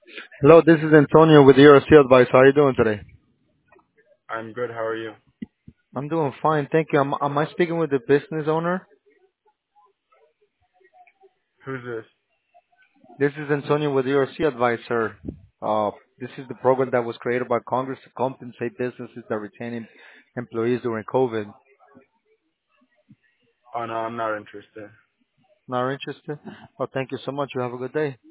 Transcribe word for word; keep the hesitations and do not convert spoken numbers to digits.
Hello, this is Antonio with E R C Advice. How are you doing today? I'm good. How are you? I'm doing fine, thank you. Am, am I speaking with the business owner? Who's this? This is Antonio with E R C Advisor. Uh, this is the program that was created by Congress to compensate businesses that retain em- employees during COVID. Oh no, I'm not interested. Not interested? Oh, thank you so much. You have a good day.